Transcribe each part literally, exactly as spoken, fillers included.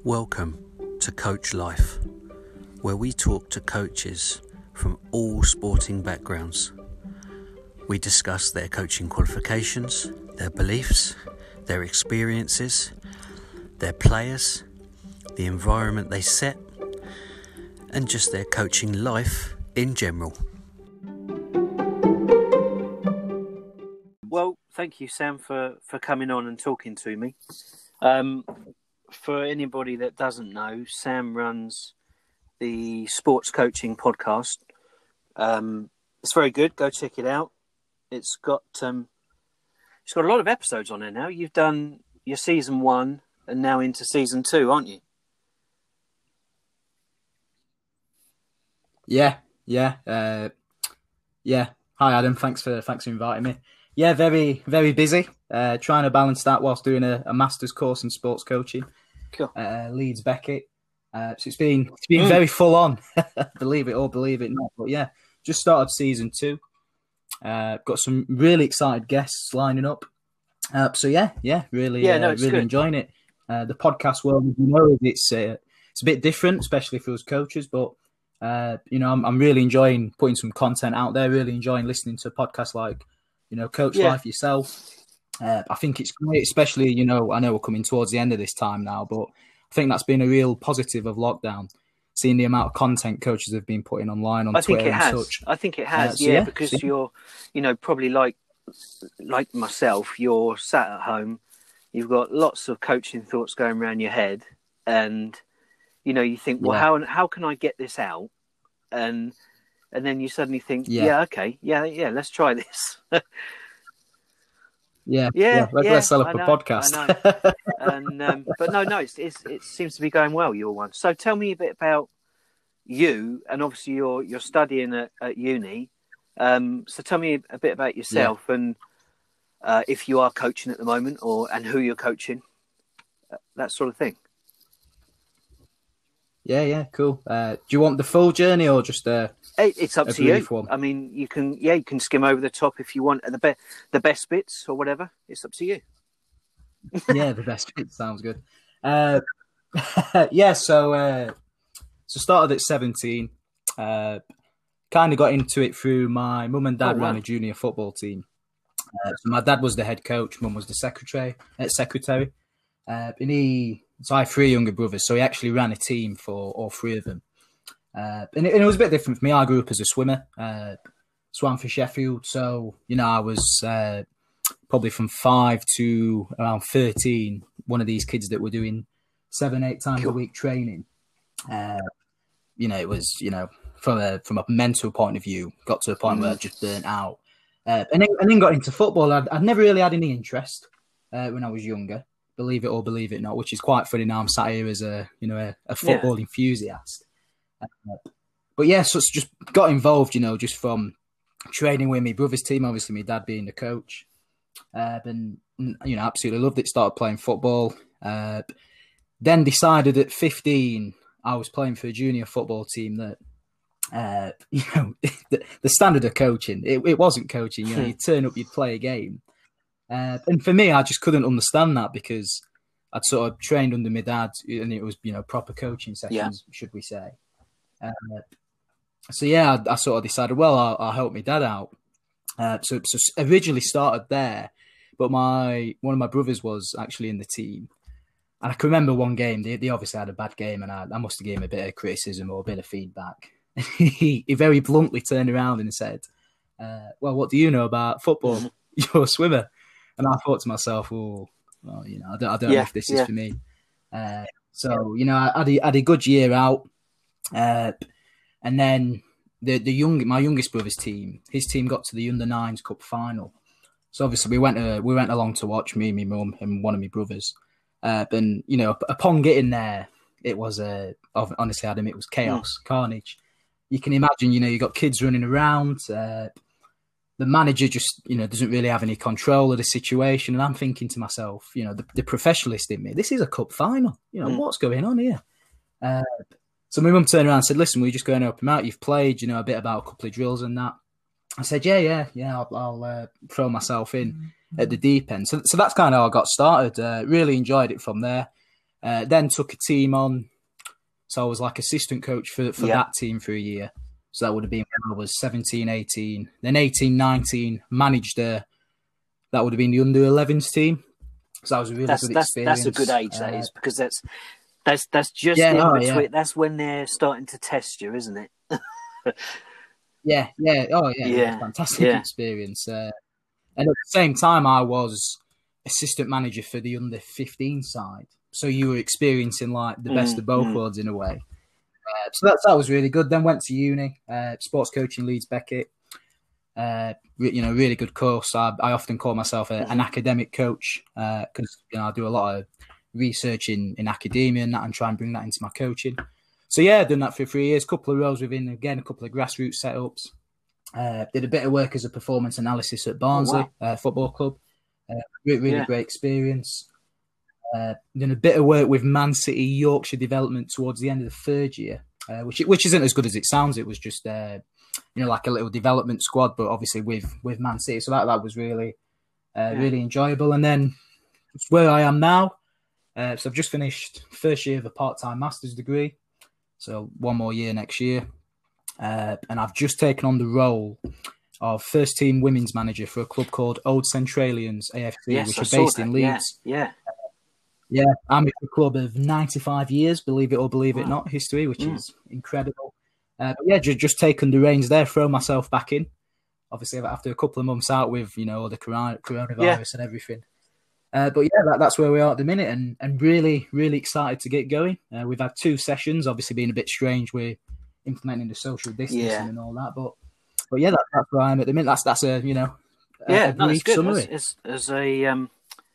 Welcome to Coach Life, where we talk to coaches from all sporting backgrounds. We discuss their coaching qualifications, their beliefs, their experiences, their players, the environment they set, and just their coaching life in general. Well, thank you, Sam, for, for coming on and talking to me. Um, for anybody that doesn't know, Sam runs the Sports Coaching Podcast. Um, it's very good. Go check it out. It's got um, it's got a lot of episodes on there now. You've done your season one and now into season two, aren't you? Yeah, yeah, uh, yeah. Hi, Adam. Thanks for thanks for inviting me. Yeah, very very busy. Uh, trying to balance that whilst doing a, a master's course in sports coaching. Cool. Uh, Leeds Beckett. Uh, so it's been it's been mm. very full on. Believe it or believe it not. But yeah, just started season two. Uh, got some really excited guests lining up. Uh, so yeah, yeah, really, yeah, no, uh, really good. enjoying it. Uh, the podcast world, you know, it's uh, it's a bit different, especially for us coaches, but. Uh, you know, I'm, I'm really enjoying putting some content out there, really enjoying listening to podcasts like, you know, Coach yeah. Life yourself. Uh, I think it's great, especially, you know, I know we're coming towards the end of this time now, but I think that's been a real positive of lockdown, seeing the amount of content coaches have been putting online on I Twitter think it and has. such. I think it has, uh, so yeah, yeah, because see? you're, you know, probably like like myself, you're sat at home, you've got lots of coaching thoughts going around your head, and, you know, you think, well, yeah. how how can I get this out? And and then you suddenly think, yeah, yeah okay, yeah, yeah, let's try this. yeah, yeah, yeah. Let, yeah, let's set up I a know, podcast. I know. and um, but no, no, it's, it's it seems to be going well. Your one. So tell me a bit about you, and obviously you're you're studying at, at uni. Um, so tell me a bit about yourself, yeah. and uh, if you are coaching at the moment, or and who you're coaching, that sort of thing. Yeah, yeah, cool. Uh, do you want the full journey or just a? It's up a to you. One? I mean, you can, yeah, you can skim over the top if you want the be- the best bits or whatever. It's up to you. Yeah, the best bits sounds good. Uh, yeah, so uh, so started at seventeen. Uh, kind of got into it through my mum and dad oh, ran wow. a junior football team. Uh, so my dad was the head coach, mum was the secretary. Uh, secretary, uh, and he. So I have three younger brothers, so he actually ran a team for all three of them. Uh, and, it, and it was a bit different for me. I grew up as a swimmer, uh, swam for Sheffield. So, you know, I was uh, probably from five to around thirteen, one of these kids that were doing seven, eight times cool. a week training. Uh, you know, it was, you know, from a from a mental point of view, got to a point mm. where I just burnt out. Uh, and, then, and then got into football. I'd, I'd never really had any interest uh, when I was younger. Believe it or believe it not, which is quite funny now. I'm sat here as a, you know, a, a football yeah. enthusiast. Uh, but yeah, so it's just got involved, you know, just from training with my brother's team, obviously my dad being the coach. Uh, and, you know, absolutely loved it. Started playing football. Uh, then decided at fifteen, I was playing for a junior football team that, uh, you know, the, the standard of coaching, it, it wasn't coaching. You know, you'd turn up, you'd play a game. Uh, and for me, I just couldn't understand that because I'd sort of trained under my dad and it was, you know, proper coaching sessions, yeah. should we say. Uh, so, yeah, I, I sort of decided, well, I'll, I'll help my dad out. Uh, so, so originally started there, but my one of my brothers was actually in the team. And I can remember one game, they, they obviously had a bad game and I, I must have given him a bit of criticism or a bit of feedback. he, he very bluntly turned around and said, uh, well, what do you know about football? You're a swimmer. And I thought to myself, oh, well, you know, I don't, I don't yeah, know if this yeah. is for me. Uh, so, you know, I had a, had a good year out. Uh, and then the the young my youngest brother's team, his team got to the under nines cup final. So obviously we went uh, we went along to watch, me, my mum, and one of my brothers. Uh, and you know, upon getting there, it was uh, honestly, Adam, it was chaos, mm. carnage. You can imagine, you know, you got kids running around. Uh, The manager just, you know, doesn't really have any control of the situation. And I'm thinking to myself, you know, the, the professionalist in me, this is a cup final. You know, mm. what's going on here? Uh, so my mum turned around and said, listen, we're just going to help him out. You've played, you know, a bit about a couple of drills and that. I said, yeah, yeah, yeah, I'll, I'll uh, throw myself in mm. at the deep end. So, so that's kind of how I got started. Uh, really enjoyed it from there. Uh, then took a team on. So I was like assistant coach for, for Yeah. that team for a year. So that would have been when I was seventeen, eighteen. Then eighteen, nineteen, managed uh, that would have been the under elevens team. So that was a really That's good that's experience. that's a good age. That Uh, is, because that's that's that's just Yeah, in oh, between. yeah. That's when they're starting to test you, isn't it? Yeah, yeah. Oh, yeah. Yeah, It was a fantastic yeah. experience. Uh, and at the same time, I was assistant manager for the under fifteen side. So you were experiencing like the best Mm, of both mm. worlds in a way. Uh, so that, that was really good. Then went to uni, uh, sports coaching, Leeds Beckett. Uh, re- you know, really good course. I, I often call myself a, an academic coach because you know I do a lot of research in, in academia and that, and try and bring that into my coaching. So yeah, I've done that for three years. Couple of roles within, again, a couple of grassroots setups. Uh, did a bit of work as a performance analysis at Barnsley wow. uh, Football Club. Uh, really, really Yeah. great experience. Uh, done a bit of work with Man City Yorkshire development towards the end of the third year, uh, which which isn't as good as it sounds. It was just uh, you know like a little development squad, but obviously with with Man City, so that that was really uh, Yeah. really enjoyable. And then it's where I am now. Uh, so I've just finished first year of a part time master's degree, so one more year next year, uh, and I've just taken on the role of first team women's manager for a club called Old Centralians A F C, Yes, which I are saw based that. in Yeah, Leeds. yeah. Yeah, I'm with a club of ninety-five years, believe it or believe it Wow. not, history, which Mm. is incredible. Uh, but yeah, just, just taken the reins there, throw myself back in. Obviously, after a couple of months out with, you know, the corona- coronavirus Yeah. and everything. Uh, but yeah, that, that's where we are at the minute, and, and really, really excited to get going. Uh, we've had two sessions, obviously being a bit strange. We're implementing the social distancing Yeah. and all that, but but yeah, that, that's where I am at the minute. That's that's a you know a, Yeah, a no, it's brief good. summary. As, as, as a um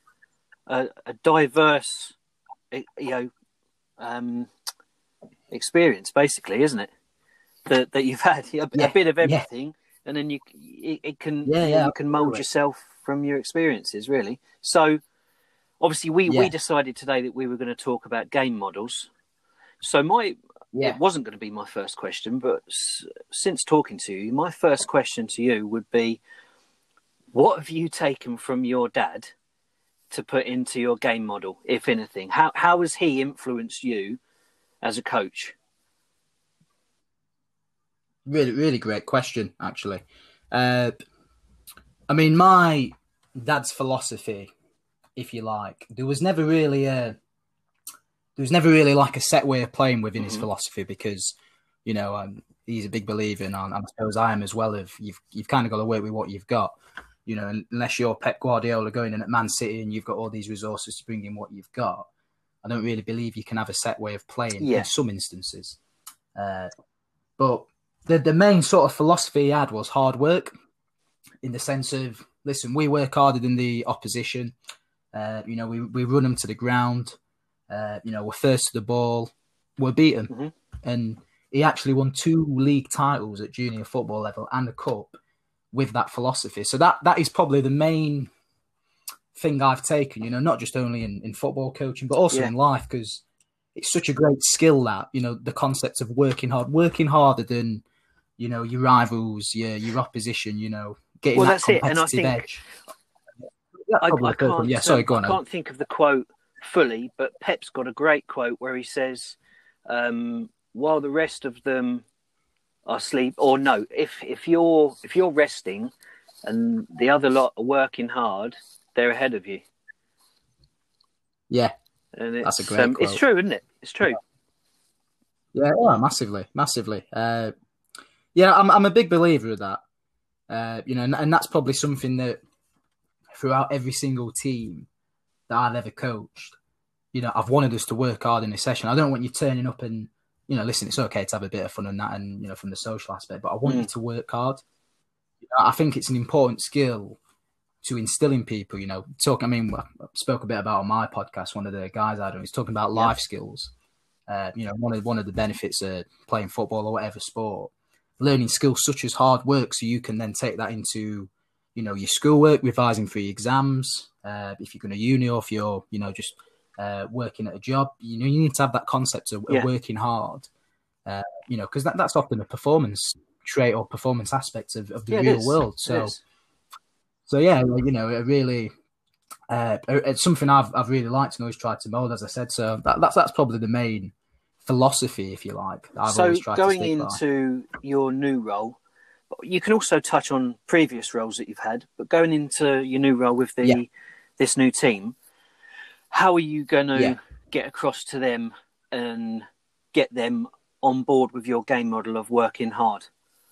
a, a diverse, eh, you know, um, experience, basically, isn't it? That that you've had a, Yeah, a bit of yeah. everything, and then you it, it can Yeah, you, know, yeah, you can mold absolutely. yourself from your experiences, really. So obviously, we we Yeah. decided today that we were going to talk about game models. So my Yeah. it wasn't going to be my first question, but s- since talking to you, my first question to you would be, what have you taken from your dad to put into your game model, if anything? How how has he influenced you as a coach? Really, really great question, actually. Uh, I mean, my dad's philosophy, if you like, there was never really a, there was never really like a set way of playing within his Mhm. philosophy because, you know, um, he's a big believer, and I suppose I am as well. Of you've you've kind of got to work with what you've got, you know, unless you're Pep Guardiola going in at Man City and you've got all these resources to bring in what you've got. I don't really believe you can have a set way of playing Yeah. in some instances. Uh, but the the main sort of philosophy he had was hard work, in the sense of, listen, we work harder than the opposition. Uh, you know, we, we run them to the ground. Uh, you know, we're first to the ball. We're beaten. Mhm. And he actually won two league titles at junior football level and a cup with that philosophy. So that that is probably the main thing I've taken, you know, not just only in, in football coaching, but also Yeah. in life, because it's such a great skill that, you know, the concept of working hard, working harder than, you know, your rivals, your your opposition, you know, getting Well, that that's it. And I competitive think edge. That's I, probably I the first one. can't. Yeah, sorry, um, go on. I Ed. can't think of the quote fully, but Pep's got a great quote where he says, um, "While the rest of them are asleep, or no, if if you're if you're resting, and the other lot are working hard, they're ahead of you." Yeah, And it's That's a great um, it's quote. true, isn't it? It's true. yeah, yeah, massively, massively. Uh, yeah, I'm I'm a big believer of that. Uh, you know, and, and that's probably something that throughout every single team that I've ever coached, you know, I've wanted us to work hard in a session. I don't want you turning up and, you know, listen, it's okay to have a bit of fun and that, and, you know, from the social aspect, but I want Mm. you to work hard. You know, I think it's an important skill to instill in people, you know, talk. I mean, I spoke a bit about on my podcast, one of the guys I do, he's talking about Yeah. life skills. Uh, you know, one of one of the benefits of playing football or whatever sport, learning skills such as hard work, so you can then take that into, you know, your schoolwork, revising for your exams. Uh, if you're going to uni, or if you're, you know, just uh, working at a job, you know, you need to have that concept of, of Yeah. working hard. Uh, you know, because that, that's often a performance trait or performance aspect of, of the Yeah, it real is. world. It So, is. so yeah, you know, it really, uh, it's something I've I've really liked and always tried to mold, as I said. So that, that's that's probably the main philosophy, if you like. I've so always tried going to stick into by. your new role, you can also touch on previous roles that you've had, but going into your new role with the yeah. this new team, how are you going to yeah. get across to them and get them on board with your game model of working hard?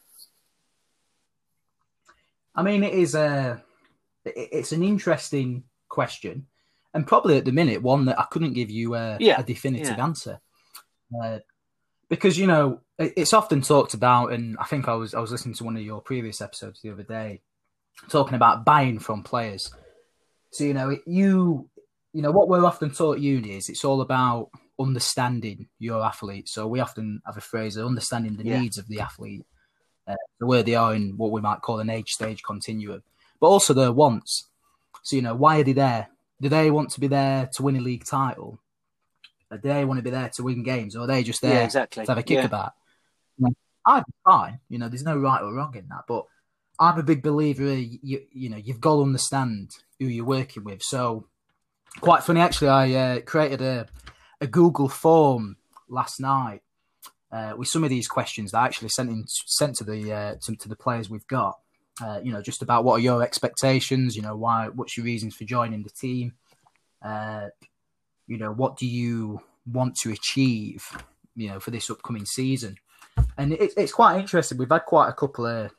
I mean, it is a it's an interesting question, and probably at the minute one that I couldn't give you a, yeah. a definitive yeah. answer, uh, because you know it's often talked about, and I think I was I was listening to one of your previous episodes the other day, talking about buying from players. So you know you you know what we're often taught at uni is it's all about understanding your athlete. So we often have a phrase of understanding the yeah. needs of the athlete, uh, where they are in what we might call an age stage continuum, but also their wants. So, you know, why are they there? Do they want to be there to win a league title? Or do they want to be there to win games? Or are they just there yeah, exactly. to have a kick yeah. about? You know, I'd be fine. You know, there's no right or wrong in that. But I'm a big believer, you, you know, you've got to understand who you're working with. So, quite funny, actually, I uh, created a, a Google form last night uh, with some of these questions that I actually sent in, sent to the uh, to, to the players we've got. Uh, you know, just about what are your expectations? You know, why? What's your reasons for joining the team? Uh, you know, what do you want to achieve? You know, for this upcoming season, and it, it's quite interesting. We've had quite a couple of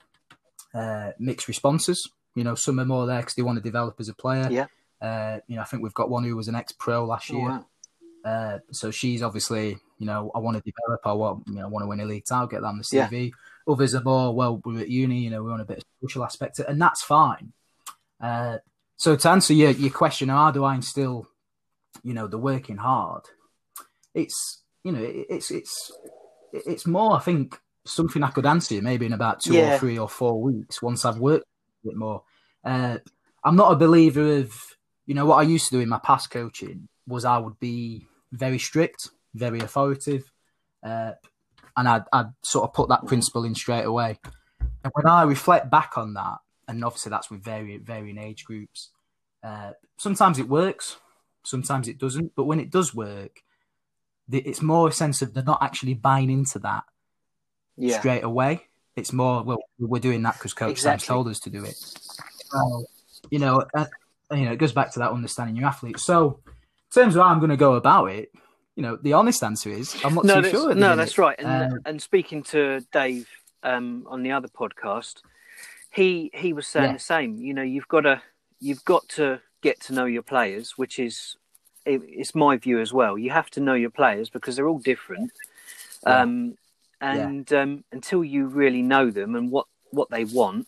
uh, mixed responses. You know, some are more there because they want to develop as a player. Yeah. Uh, you know, I think we've got one who was an ex-pro last year. Oh, wow. Uh, so she's obviously, you know, I want to develop. I want, you know, want to win a league title, get that on the C V. Yeah. Others are more, well, we're at uni, you know, we want a bit of social aspect, and that's fine. Uh, so to answer your, your question, how do I instill, you know, the working hard? It's, you know, it, it's it's it's more, I think, something I could answer you maybe in about two yeah. or three or four weeks once I've worked a bit more. Uh, I'm not a believer of, you know, what I used to do in my past coaching was I would be very strict, very authoritative, uh, and I'd, I'd sort of put that principle in straight away. And when I reflect back on that, and obviously that's with varying, varying age groups, uh, sometimes it works, sometimes it doesn't. But when it does work, it's more a sense of they're not actually buying into that yeah. straight away. It's more, well, we're doing that because Coach exactly. Sam's told us to do it. So, you know, uh, you know, it goes back to that understanding your athlete. So, in terms of how I'm going to go about it, you know, the honest answer is I'm not no, too sure. No, that's right. And, uh, and speaking to Dave um, on the other podcast, he he was saying yeah. the same. You know, you've got to you've got to get to know your players, which is it, it's my view as well. You have to know your players because they're all different. Yeah. Um, and yeah. um, until you really know them and what, what they want,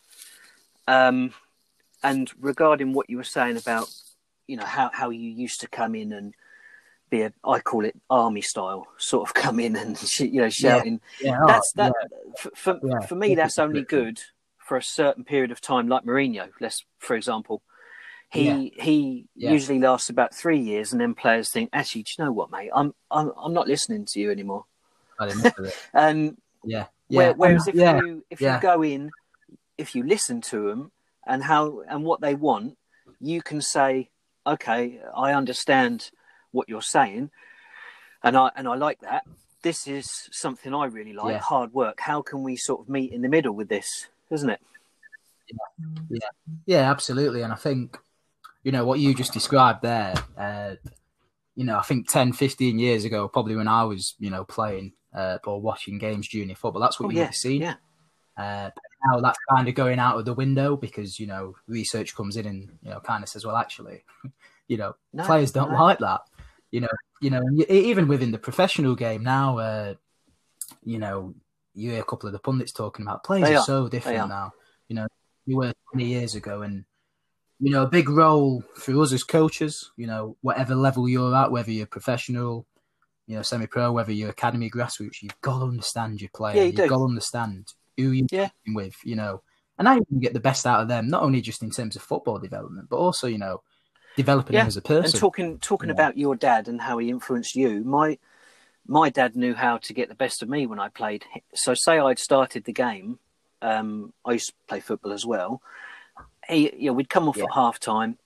um, and regarding what you were saying about, you know, how, how you used to come in and be a, I call it army style, sort of come in and, you know, shouting. Yeah. Yeah. That's that yeah. for, for, yeah. for me, that's only good for a certain period of time, like Mourinho, let's, for example. He yeah. he yeah. usually lasts about three years, and then players think, actually, do you know what, mate? I'm I'm I'm not listening to you anymore. I didn't know it. And yeah, yeah. Whereas if yeah. you if yeah. you go in, if you listen to them and how and what they want, you can say, okay, I understand what you're saying, and I and I like that. This is something I really like. Yeah. Hard work. How can we sort of meet in the middle with this? Isn't it? Yeah, yeah, yeah, absolutely. And I think, you know, what you just described there, uh, you know, I think ten, fifteen years ago, probably when I was, you know, playing uh, or watching games junior football, that's what oh, you yeah, would have seen. Yeah. Uh, now that's kind of going out of the window because, you know, research comes in and, you know, kind of says, well, actually, you know, no, players don't no. like that. You know, you know, even within the professional game now, uh, you know, you hear a couple of the pundits talking about players are, are so different now. You know, you were twenty years ago, and you know, a big role for us as coaches. You know, whatever level you're at, whether you're professional, you know, semi-pro, whether you're academy, grassroots, you've got to understand your player. Yeah, you you've do. got to understand who you're yeah. dealing with. You know, and how you can get the best out of them, not only just in terms of football development, but also, you know, developing yeah. them as a person. And talking talking yeah. about your dad and how he influenced you, my my dad knew how to get the best of me when I played. So say I'd started the game, um, I used to play football as well. He, you know, we'd come off yeah. at half time.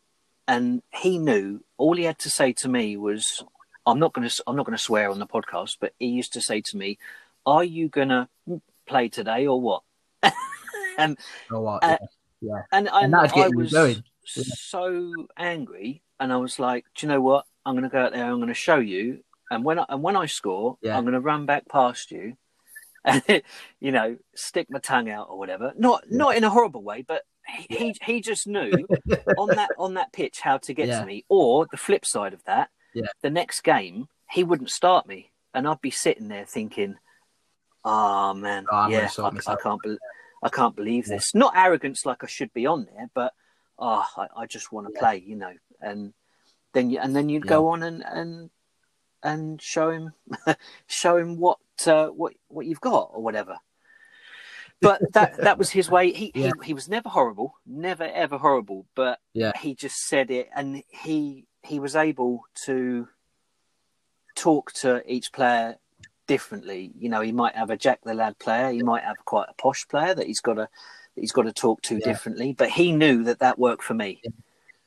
and he knew. All he had to say to me was, "I'm not going to. I'm not going to swear on the podcast." But he used to say to me, "Are you going to play today or what?" and Or what? uh, Yeah. yeah. and, and, and I get you was going. so angry, and I was like, "Do you know what? I'm going to go out there. I'm going to show you. And when I, and when I score, Yeah. I'm going to run back past you, and you know, stick my tongue out or whatever. Not yeah. not in a horrible way, but he yeah. he, he just knew on that on that pitch how to get yeah. to me. Or the flip side of that, yeah. the next game he wouldn't start me, and I'd be sitting there thinking, "Oh man, oh, yeah, I, I can't be, I can't believe yeah. this." Not arrogance like I should be on there, but oh, I, I just want to yeah. play, you know. And then you and then you'd yeah. go on and and. and show him, show him what uh, what what you've got or whatever. But that that was his way. He yeah. he he was never horrible, never ever horrible. But yeah. he just said it, and he he was able to talk to each player differently. You know, he might have a Jack the Lad player, he might have quite a posh player that he's got to that he's got to talk to yeah. differently. But he knew that that worked for me. Yeah,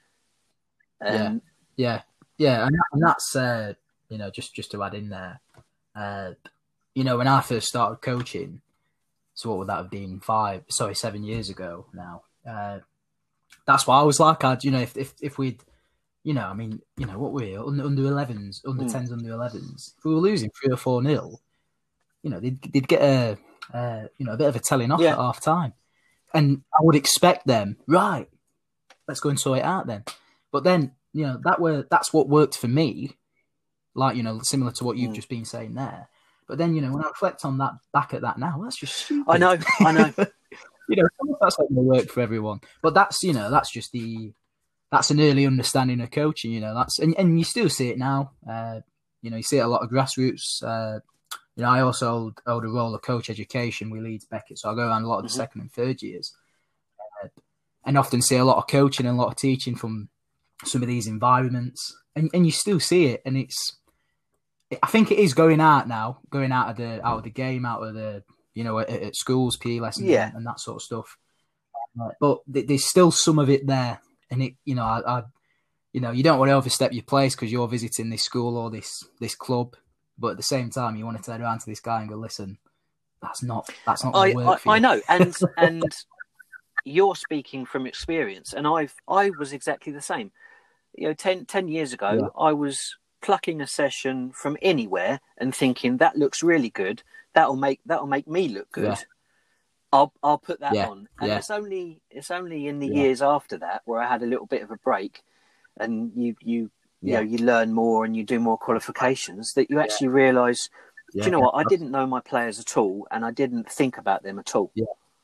um, yeah, yeah, and, that, and that's. Uh... You know, just, just to add in there, uh, you know, when I first started coaching, so what would that have been? Five, sorry, seven years ago now. Uh, that's what I was like. I'd, you know, if if if we'd, you know, I mean, you know, what were we under under elevens, under mm. tens, under elevens? If we were losing three or four nil, you know, they'd they'd get a, uh, you know, a bit of a telling off yeah. at half time, and I would expect them, right, let's go and sort it out then. But then, you know, that were that's what worked for me. Like, you know, similar to what you've mm. just been saying there. But then, you know, when I reflect on that, back at that now, that's just stupid. I know, I know. you know, that's not going to work for everyone. But that's, you know, that's just the, that's an early understanding of coaching, you know, that's, and, and you still see it now. Uh, you know, you see it a lot of grassroots. Uh, you know, I also hold, hold a role of coach education with Leeds Beckett. So I go around a lot of the mm-hmm. second and third years. Uh, and often see a lot of coaching and a lot of teaching from some of these environments. And, and you still see it. And it's, I think it is going out now, going out of the out of the game, out of the, you know, at, at schools, P E lessons yeah. and, and that sort of stuff. Uh, but th- there's still some of it there. And, it, you know, I, I you know, you don't want to overstep your place because you're visiting this school or this this club. But at the same time, you want to turn around to this guy and go, listen, that's not that's not going to work I, for you. I know. And, and you're speaking from experience. And I've I was exactly the same. You know, ten, ten years ago, yeah. I was plucking a session from anywhere and thinking that looks really good. That'll make that'll make me look good. Yeah. I'll I'll put that yeah. on. And yeah. it's only it's only in the yeah. years after that where I had a little bit of a break, and you you you yeah. know you learn more and you do more qualifications that you actually yeah. realise. Yeah. Do you know what? I didn't know my players at all, and I didn't think about them at all. Yeah.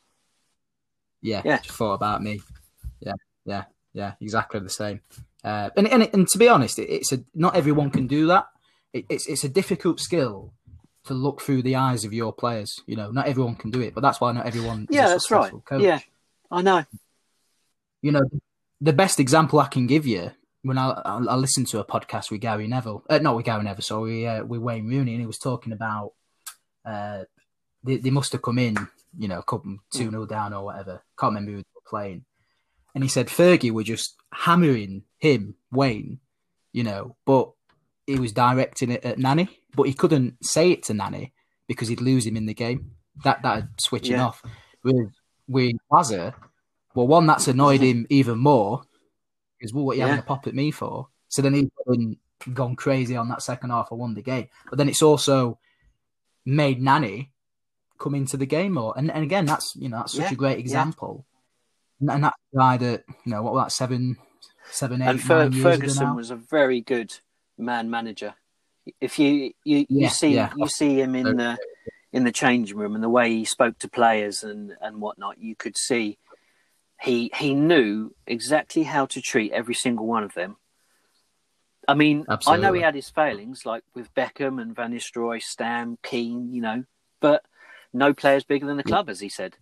Yeah. Yeah. Just thought about me. Yeah. Yeah. Yeah. Exactly the same. Uh, and, and and to be honest, it, it's a not everyone can do that. It, it's it's a difficult skill to look through the eyes of your players. You know, not everyone can do it, but that's why not everyone is yeah, a that's right. coach. Yeah, I know. You know, the best example I can give you when I I, I listened to a podcast with Gary Neville, uh, not with Gary Neville, sorry, uh, with Wayne Rooney, and he was talking about uh, they they must have come in, you know, couple two nil down or whatever. Can't remember who they were playing. And he said Fergie were just hammering him, Wayne, you know, but he was directing it at Nani, but he couldn't say it to Nani because he'd lose him in the game. That that'd switch him yeah. off. With with Wazza, well, one that's annoyed him even more is well, what are you yeah. having a pop at me for? So then he's gone, gone crazy on that second half. I won the game, but then it's also made Nani come into the game more. And and again, that's you know that's such yeah. a great example. Yeah. And that guy that, you know, what was that, seven, seven, eight, and Fer- nine years Ferguson ago now? was a very good man manager. If you you, you yeah, see yeah. you see him in the in the changing room and the way he spoke to players and, and whatnot, you could see he he knew exactly how to treat every single one of them. I mean, Absolutely. I know he had his failings, like with Beckham and Van Nistelrooy, Stam, Keane, you know, but no player's bigger than the club, yeah. as he said.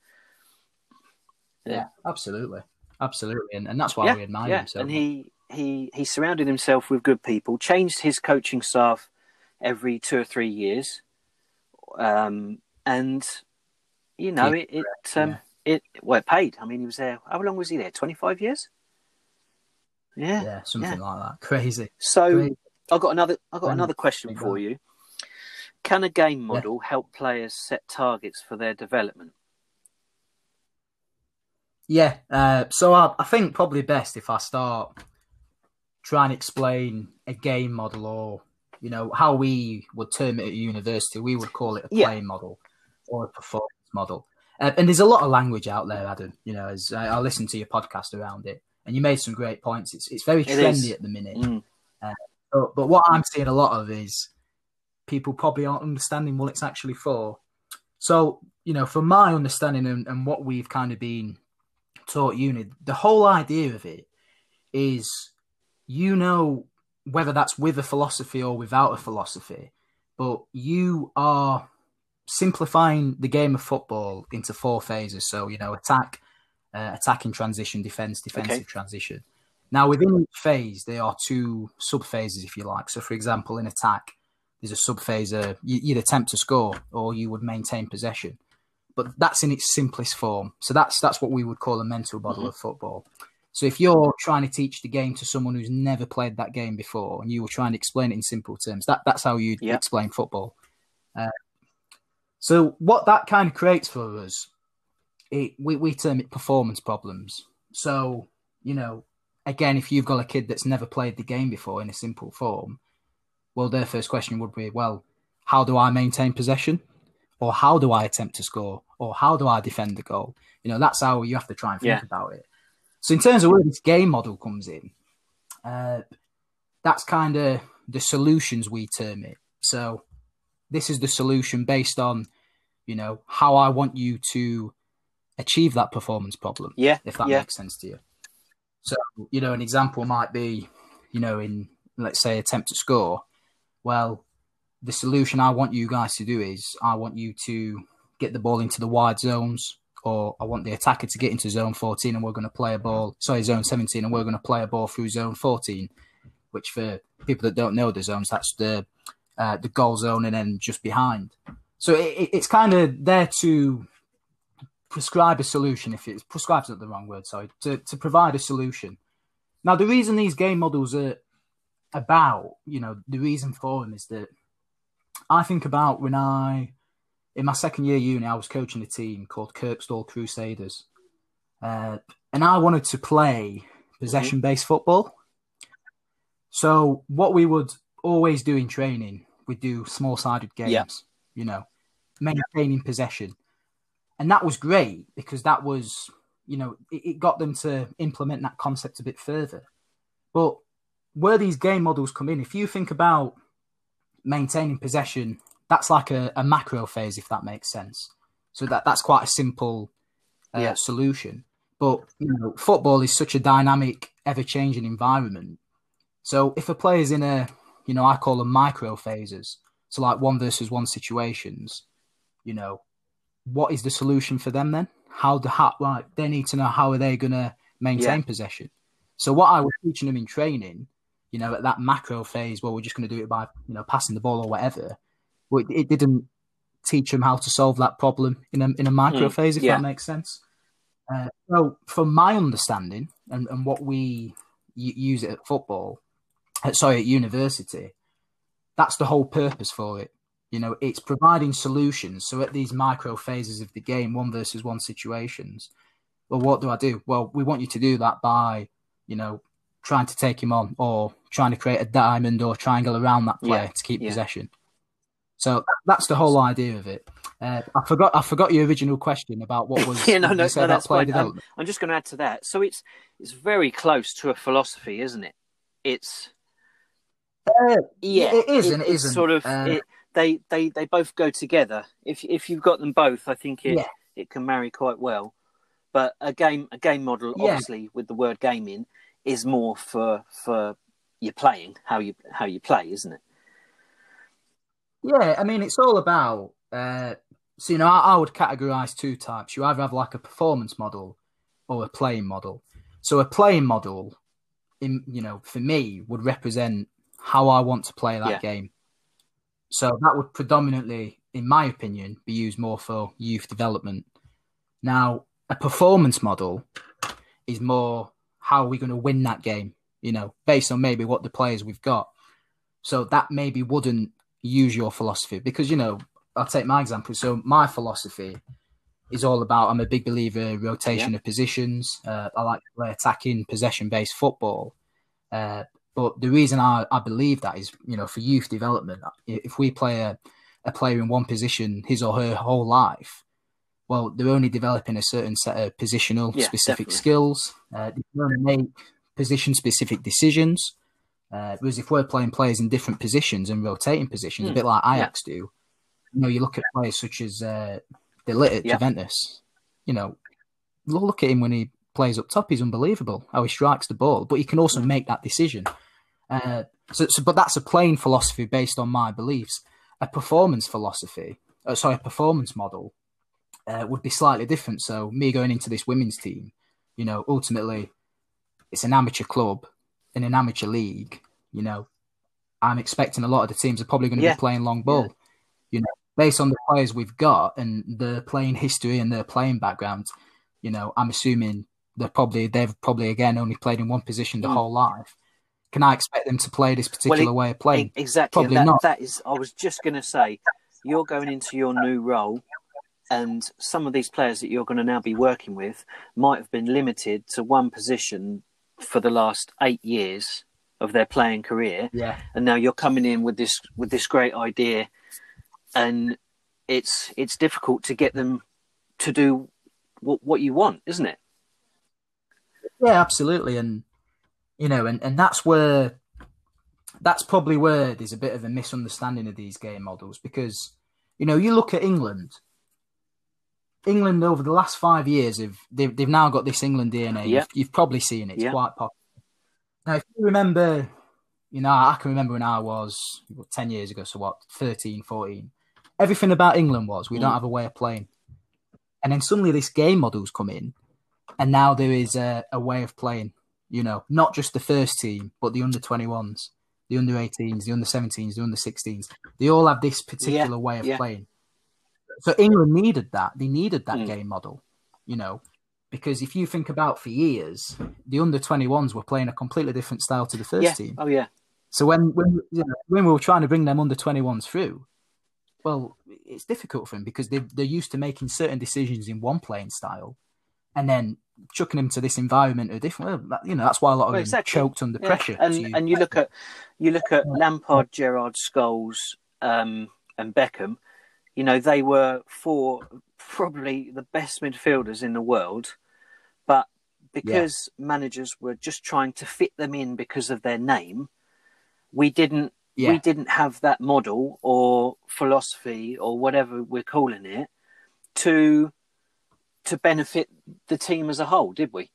Yeah, yeah, absolutely, absolutely, and and that's why yeah, we admire yeah. him so and much. he he he surrounded himself with good people. Changed his coaching staff every two or three years, um, and you know yeah, it it, um, yeah. it well it paid. I mean, he was there. How long was he there? Twenty five years. Yeah, Yeah, something yeah. like that. Crazy. So Crazy. I've got another. I've got Then- another question for you. Can a game model yeah. help players set targets for their development? Yeah. Uh, so I, I think probably best if I start trying to explain a game model, or you know how we would term it at university. We would call it a yeah. play model or a performance model. Uh, and there's a lot of language out there, Adam. You know, as I, I listened to your podcast around it, and you made some great points. It's it's very trendy it at the minute. Mm. Uh, but, but what I'm seeing a lot of is people probably aren't understanding what it's actually for. So, you know, from my understanding and, and what we've kind of been taught uni, the whole idea of it is, you know, whether that's with a philosophy or without a philosophy, but you are simplifying the game of football into four phases. So, you know, attack, uh, attacking transition, defense, defensive okay. transition. Now, within each phase, there are two sub-phases, if you like. So, for example, in attack, there's a sub-phase, uh, you'd attempt to score or you would maintain possession. But that's in its simplest form. So that's that's what we would call a mental model mm-hmm. of football. So if you're trying to teach the game to someone who's never played that game before and you were trying to explain it in simple terms, that, that's how you yeah. explain football. Uh, so what that kind of creates for us, it, we, we term it performance problems. So, you know, again, if you've got a kid that's never played the game before in a simple form, well, their first question would be, well, how do I maintain possession? Or how do I attempt to score? Or how do I defend the goal? You know, that's how you have to try and think yeah. about it. So in terms of where this game model comes in, uh, that's kind of the solutions we term it. So this is the solution based on, you know, how I want you to achieve that performance problem. Yeah. If that yeah. makes sense to you. So, you know, an example might be, you know, in, let's say, attempt to score. Well, the solution I want you guys to do is I want you to get the ball into the wide zones, or I want the attacker to get into zone fourteen and we're going to play a ball, sorry, zone seventeen, and we're going to play a ball through zone fourteen, which for people that don't know the zones, that's the uh, the goal zone and then just behind. So it, it's kind of there to prescribe a solution, if it's prescribes not the wrong word, sorry, to, to provide a solution. Now, the reason these game models are about, you know, the reason for them is that I think about when I, in my second year uni, I was coaching a team called Kirkstall Crusaders. Uh, and I wanted to play possession-based mm-hmm. football. So what we would always do in training, we'd do small-sided games, yeah. you know, maintaining possession. And that was great because that was, you know, it, it got them to implement that concept a bit further. But where these game models come in, if you think about maintaining possession, that's like a, a macro phase, if that makes sense. So that that's quite a simple uh, yeah. solution. But you know, football is such a dynamic, ever-changing environment. So if a player's in a, you know, I call them micro phases, so like one versus one situations, you know, what is the solution for them then? How the how like they need to know how are they going to maintain yeah. possession. So what I was teaching them in training, you know, at that macro phase, well, we're just going to do it by, you know, passing the ball or whatever. Well, it, it didn't teach them how to solve that problem in a in a micro mm, phase, if yeah. that makes sense. Uh, so, from my understanding and, and what we y- use it at football, uh, sorry, at university, that's the whole purpose for it. You know, it's providing solutions. So, at these micro phases of the game, one versus one situations, well, what do I do? Well, we want you to do that by, you know, trying to take him on or trying to create a diamond or triangle around that player yeah, to keep yeah. possession. So that's the whole idea of it. Uh, I forgot I forgot your original question about what was yeah, no, no, no, that's player fine. development. Um, I'm just going to add to that. So it's it's very close to a philosophy, isn't it? It's uh, yeah, it is it, and it it's isn't. Sort of uh, it, they they they both go together. If if you've got them both, I think it yeah. it can marry quite well. But a game a game model, yeah. obviously, with the word gaming, is more for for your playing, how you how you play, isn't it? Yeah, I mean, it's all about, uh, so, you know, I, I would categorize two types. You either have like a performance model or a playing model. So a playing model, in you know, for me, would represent how I want to play that yeah. game. So that would predominantly, in my opinion, be used more for youth development. Now, a performance model is more how are we going to win that game? you know, based on maybe what the players we've got. So that maybe wouldn't use your philosophy because, you know, I'll take my example. So my philosophy is all about, I'm a big believer in rotation Yeah. of positions. Uh, I like to play attacking, possession-based football. Uh, but the reason I, I believe that is, you know, for youth development, if we play a, a player in one position his or her whole life, well, they're only developing a certain set of positional Yeah, specific definitely. skills. Uh, they can only make position-specific decisions. Uh, whereas if we're playing players in different positions and rotating positions, Mm. a bit like Yeah. Ajax do, you know, you look at players such as uh, De Ligt at Yeah. Juventus, you know, look at him when he plays up top. He's unbelievable how he strikes the ball, but he can also Mm. make that decision. Uh, so, so, but that's a playing philosophy based on my beliefs. A performance philosophy, uh, sorry, a performance model uh, would be slightly different. So me going into this women's team, you know, ultimately it's an amateur club in an amateur league. You know, I'm expecting a lot of the teams are probably going to Yeah. be playing long ball. Yeah. You know, based on the players we've got and their playing history and their playing background, you know, I'm assuming they're probably they've probably again only played in one position the Mm. whole life. Can I expect them to play this particular Well, it, way of playing? e- exactly. Probably and that, not. that is, I was just going to say, you're going into your new role, and some of these players that you're going to now be working with might have been limited to one position for the last eight years of their playing career. Yeah. And now you're coming in with this with this great idea, and it's it's difficult to get them to do what, what you want, isn't it? Yeah, absolutely. And, you know, and, and that's where, that's probably where there's a bit of a misunderstanding of these game models because, you know, you look at England, England over the last five years, have they've, they've now got this England D N A. Yeah. You've, you've probably seen it. It's Yeah. quite popular. Now, if you remember, you know, I can remember when I was what, ten years ago, so what, thirteen, fourteen, everything about England was, we Mm. don't have a way of playing. And then suddenly this game model's come in, and now there is a, a way of playing, you know, not just the first team, but the under twenty-ones, the under eighteens, the under seventeens, the under sixteens. They all have this particular Yeah. way of Yeah. playing. So England needed that. They needed that Mm. game model, you know, because if you think about for years, the under twenty-ones were playing a completely different style to the first Yeah. team. Oh, yeah. So when when you know, when we were trying to bring them under twenty-ones through, well, it's difficult for them because they they're used to making certain decisions in one playing style, and then chucking them to this environment or different. Well, that, you know, that's why a lot of Well, them exactly. choked under Yeah. pressure. And to- and you look at you look at Lampard, Gerrard, Scholes, um, and Beckham. You know, they were four probably the best midfielders in the world, but because managers were just trying to fit them in because of their name, we didn't yeah, we didn't have that model or philosophy or whatever we're calling it to to benefit the team as a whole, did we?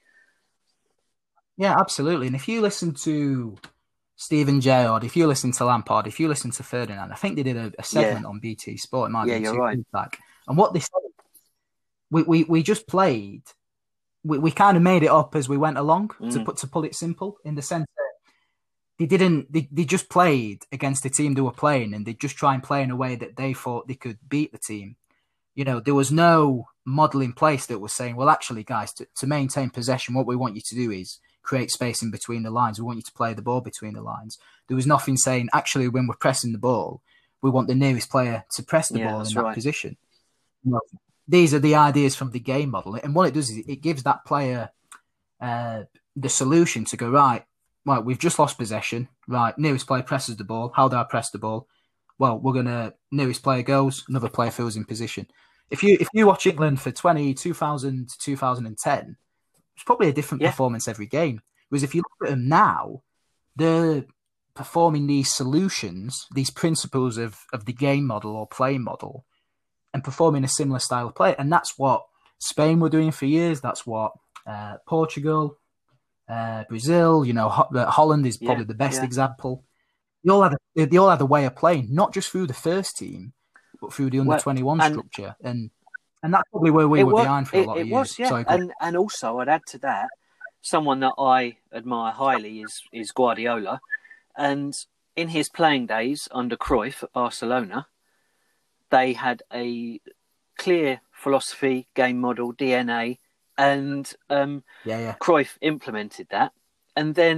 yeah, absolutely. And if you listen to Steven Gerrard, if you listen to Lampard, if you listen to Ferdinand, I think they did a, a segment Yeah. on B T Sport. It might Yeah, be you're two right. weeks back. And what they said, we, we, we just played, we, we kind of made it up as we went along, to Mm. put to put it simple, in the sense that they didn't, they, they just played against the team they were playing, and they just try and play in a way that they thought they could beat the team. You know, there was no model in place that was saying, well, actually, guys, to, to maintain possession, what we want you to do is create space in between the lines. We want you to play the ball between the lines. There was nothing saying, actually, when we're pressing the ball, we want the nearest player to press the Yeah, ball in that's that right. position. You know, these are the ideas from the game model. And what it does is it gives that player uh, the solution to go, right, right, we've just lost possession. Right, nearest player presses the ball. How do I press the ball? Well, we're going to, nearest player goes, another player fills in position. If you if you watch England for twenty, two thousand to two thousand ten, it's probably a different Yeah. performance every game. Whereas if you look at them now, they're performing these solutions, these principles of, of the game model or play model, and performing a similar style of play. And that's what Spain were doing for years. That's what uh, Portugal, uh, Brazil, you know, Ho- Holland is probably Yeah, the best yeah. example. They all had a, they all had a way of playing, not just through the first team, but through the under Well, twenty-one and- structure. And and that's probably where we It were was, behind for a it, lot it of years. was, yeah. Sorry, go on. and and also I'd add to that, someone that I admire highly is is Guardiola, and in his playing days under Cruyff at Barcelona, they had a clear philosophy, game model, D N A, and um, yeah, yeah. Cruyff implemented that. And then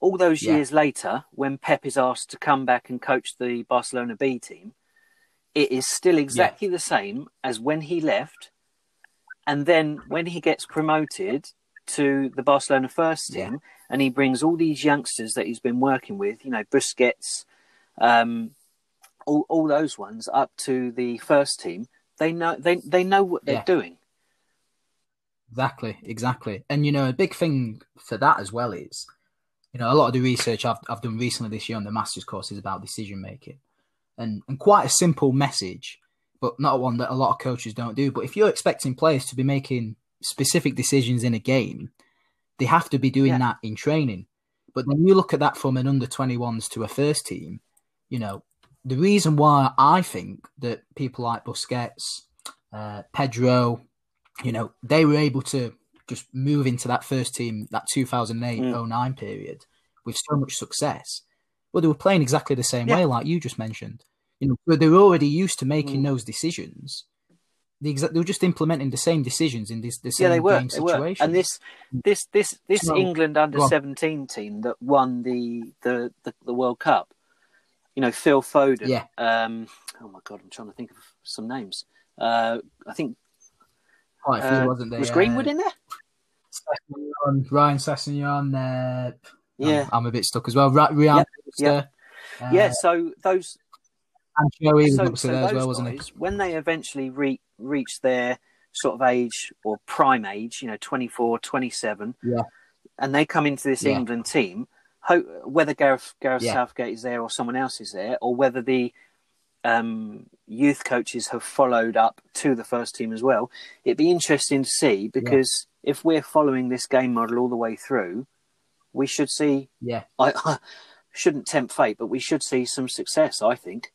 all those Yeah. years later, when Pep is asked to come back and coach the Barcelona B team, it is still exactly the same as when he left. And then when he gets promoted to the Barcelona first team, Yeah. and he brings all these youngsters that he's been working with, you know, Busquets, um, all, all those ones up to the first team, they know they, they know what they're Yeah. doing. Exactly, exactly. And, you know, a big thing for that as well is, you know, a lot of the research I've I've done recently this year on the master's course is about decision making, and and quite a simple message, but not one that a lot of coaches don't do. But if you're expecting players to be making specific decisions in a game, they have to be doing Yeah. that in training. But then you look at that from an under twenty-ones to a first team, you know, the reason why I think that people like Busquets, uh, Pedro, you know, they were able to just move into that first team, that two thousand eight oh nine period with so much success. Well, they were playing exactly the same Yeah. way, like you just mentioned. You know, but they were already used to making Mm. those decisions. The exact, they were just implementing the same decisions in this the same Yeah, they were. game They were. situation. And this, this, this, this So, England under go on. seventeen team that won the, the, the, the World Cup, you know, Phil Foden. Yeah. Um, oh my God, I'm trying to think of some names. Uh, I think Quite a few, uh, wasn't there? was Greenwood Uh, in there? Sessegnon, Ryan Sessegnon. Uh, Yeah. I'm, I'm a bit stuck as well. Ra- Ryan Yep, Brewster, uh, Yeah. So those, Sancho, he was so, up to so there those as well, wasn't he? guys, when they eventually re- reach their sort of age or prime age, you know, twenty-four, twenty-seven, Yeah. and they come into this Yeah. England team, ho- whether Gareth, Gareth Yeah. Southgate is there or someone else is there, or whether the um, youth coaches have followed up to the first team as well, it'd be interesting to see, because if we're following this game model all the way through, we should see, Yeah. I, I shouldn't tempt fate, but we should see some success, I think.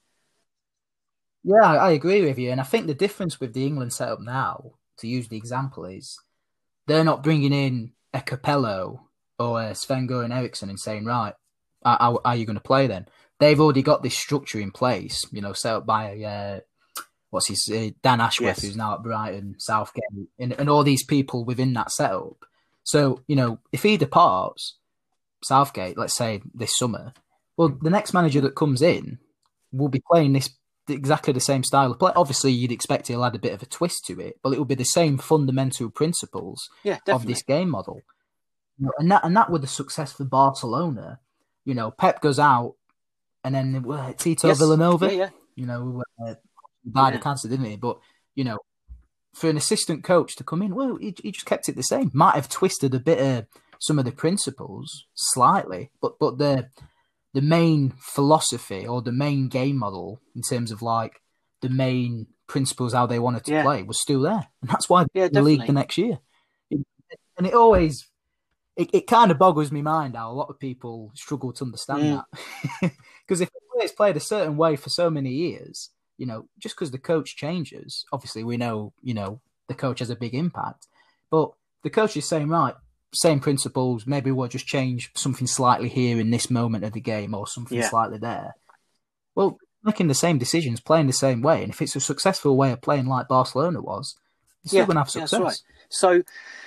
Yeah, I I agree with you. And I think the difference with the England setup now, to use the example, is they're not bringing in a Capello or a Sven-Göran Eriksson and saying, right, how, how are you going to play then? They've already got this structure in place, you know, set up by, uh, what's his, uh, Dan Ashworth, Yes. who's now at Brighton, Southgate, and, and all these people within that setup. So, you know, if he departs, Southgate, let's say this summer, well, the next manager that comes in will be playing this exactly the same style of play. Obviously, you'd expect he'll add a bit of a twist to it, but it will be the same fundamental principles Yeah, of definitely. this game model. You know, and that and that with the success for Barcelona, you know, Pep goes out, and then uh, Tito Yes. Villanova, Yeah, yeah. you know, uh, died Yeah. of cancer, didn't he? But you know, for an assistant coach to come in, well, he, he just kept it the same. Might have twisted a bit of some of the principles slightly, but but the the main philosophy or the main game model in terms of like the main principles how they wanted to Yeah. play was still there, and that's why Yeah, the league definitely. the next year. It- and it always it, it kind of boggles me mind how a lot of people struggle to understand Mm. that, because if the players played a certain way for so many years, you know, just because the coach changes, obviously we know, you know, the coach has a big impact, but the coach is saying, right, same principles, maybe we'll just change something slightly here in this moment of the game or something Yeah. slightly there. Well, making the same decisions, playing the same way, and if it's a successful way of playing like Barcelona was, you're still Yeah, going to have yeah, that's success. right. So,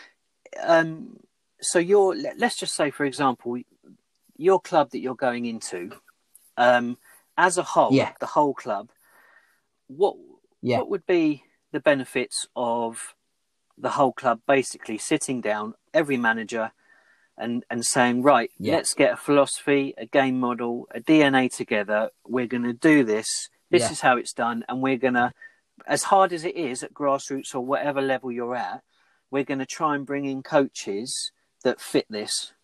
um, so you're, let- let's just say, for example, your club that you're going into, um, as a whole, Yeah. the whole club, what Yeah. what would be the benefits of the whole club basically sitting down, every manager, and, and saying, right, Yeah. let's get a philosophy, a game model, a D N A together. We're going to do this. This Yeah. is how it's done. And we're going to, as hard as it is at grassroots or whatever level you're at, we're going to try and bring in coaches that fit this.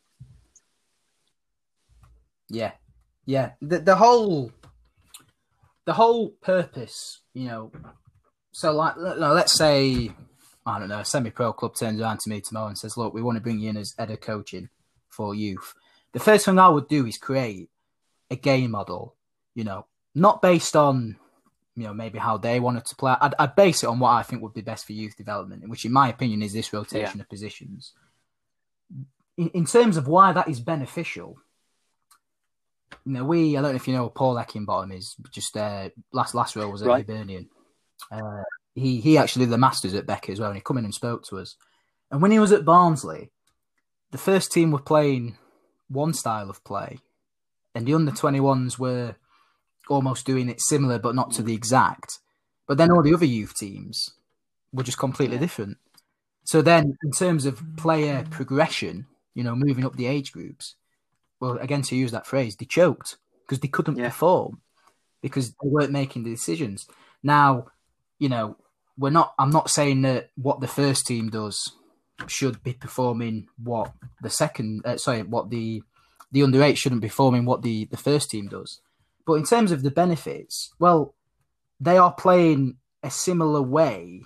Yeah, yeah. The the whole the whole purpose, you know. So, like, no, let's say I don't know, a semi-pro club turns around to me tomorrow and says, "Look, we want to bring you in as head of coaching for youth." The first thing I would do is create a game model, you know, not based on, you know, maybe how they wanted to play. I'd, I'd base it on what I think would be best for youth development, which, in my opinion, is this rotation Yeah. of positions. In, in terms of why that is beneficial. You know, we, I don't know if you know who Paul Eckingbottom is, just uh, last last row was at Right. Hibernian. Uh, he he actually did the Masters at Beckett as well, and he come in and spoke to us. And when he was at Barnsley, the first team were playing one style of play, and the under twenty-ones were almost doing it similar, but not to the exact. But then all the other youth teams were just completely Yeah. different. So then, in terms of player progression, you know, moving up the age groups, well, again, to use that phrase, they choked because they couldn't Yeah. perform because they weren't making the decisions. Now, you know, we're not. I'm not saying that what the first team does should be performing what the second. Uh, sorry, what the the under eight shouldn't be performing what the the first team does. But in terms of the benefits, well, they are playing a similar way,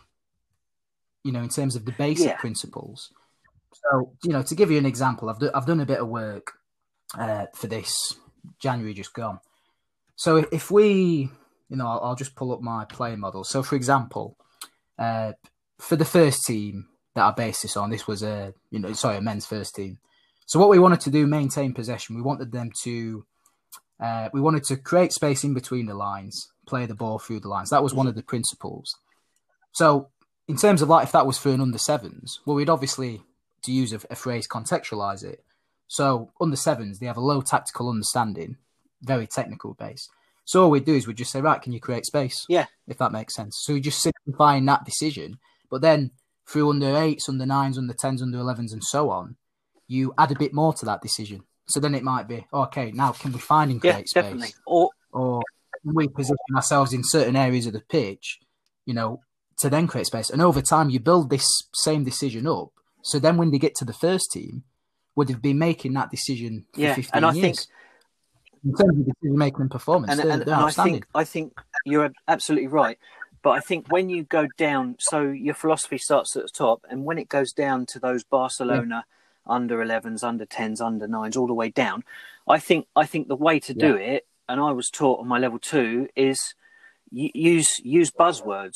you know, in terms of the basic Yeah. principles. So, you know, to give you an example, I've, do, I've done a bit of work uh, for this January just gone. So if we, you know, I'll, I'll just pull up my play model. So, for example, uh, for the first team that I based this on, this was a, you know, sorry, a men's first team. So what we wanted to do, maintain possession. We wanted them to, uh, we wanted to create space in between the lines, play the ball through the lines. That was one of the principles. So in terms of like, if that was for an under sevens, well, we'd obviously, to use a, a phrase, contextualize it. So under sevens, they have a low tactical understanding, very technical base. So all we'd do is we'd just say, right, can you create space? Yeah. If that makes sense. So we just simplifying that decision. But then through under eights, under nines, under tens, under elevens, and so on, you add a bit more to that decision. So then it might be, okay, now can we find and create Yeah, space? definitely. Or Or can we position ourselves in certain areas of the pitch, you know, to then create space? And over time, you build this same decision up. So then when they get to the first team, would have been making that decision for yeah, fifteen and I years. think, In terms of decision making and performance, and, they're, and, they're and I outstanding. think, I think you're absolutely right. But I think when you go down, so your philosophy starts at the top, and when it goes down to those Barcelona yeah. under elevens, under tens, under nines, all the way down, I think I think the way to do yeah. it, and I was taught on my level two, is use use buzzwords.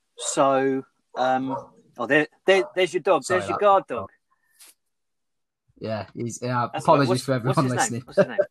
So, um, oh, there, there, there's your dog. Sorry, there's your guard dog. Yeah, he's. Yeah, That's apologies what's, for everyone what's listening. What's his name?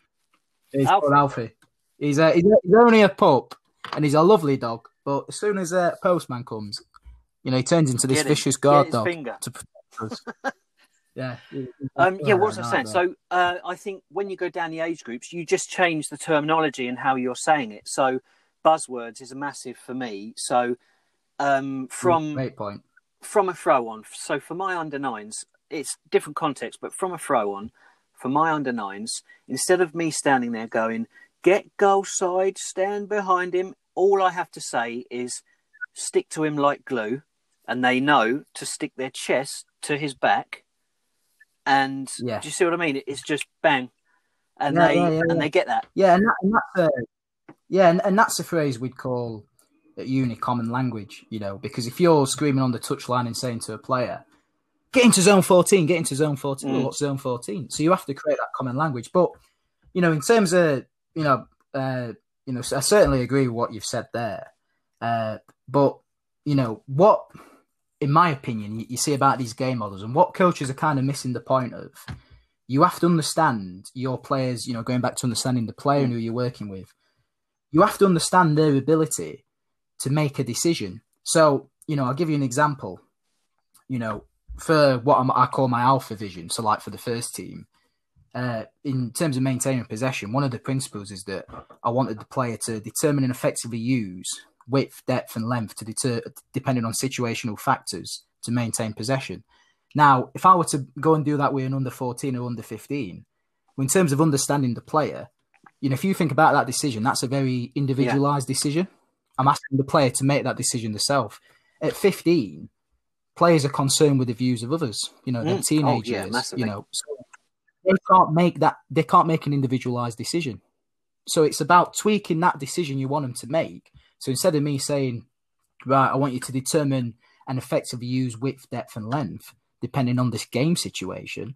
He's Alfie. called Alfie. He's, a, he's, a, he's only a pup, and he's a lovely dog. But as soon as a postman comes, you know, he turns into this Get him. vicious guard Get his dog. finger. To protect us. yeah. Um, yeah, what was I saying? So uh, I think when you go down the age groups, you just change the terminology and how you're saying it. So buzzwords is a massive for me. So um, from Great point. from a throw on. So for my under nines, it's different context, but from a throw on, for my under nines, instead of me standing there going, get goal side, stand behind him, all I have to say is stick to him like glue, and they know to stick their chest to his back. And yeah. do you see what I mean? It's just bang, and yeah, they yeah, yeah, and yeah. they get that. Yeah, and, that, and that's a yeah, and, and that's a phrase we'd call at uni common language. You know, because if you're screaming on the touchline and saying to a player, "Get into zone fourteen, get into zone fourteen," Mm. well, what's zone fourteen? So you have to create that common language. But you know, in terms of you know, uh, you know, I certainly agree with what you've said there. Uh, but you know what? In my opinion, you, you see about these game models and what coaches are kind of missing the point of. You have to understand your players, you know, going back to understanding the player and who you're working with. You have to understand their ability to make a decision. So, you know, I'll give you an example. You know, for what I'm, I call my alpha vision, so like for the first team, uh, in terms of maintaining possession, one of the principles is that I wanted the player to determine and effectively use width, depth, and length to deter, depending on situational factors to maintain possession. Now, if I were to go and do that with an under fourteen or under fifteen, well, in terms of understanding the player, you know, if you think about that decision, that's a very individualized yeah. decision. I'm asking the player to make that decision themselves. At fifteen, players are concerned with the views of others. You know, they're mm. teenagers. Oh, yeah, you know, so they can't make that. They can't make an individualized decision. So it's about tweaking that decision you want them to make. So instead of me saying, right, I want you to determine and effectively use width, depth, and length, depending on this game situation,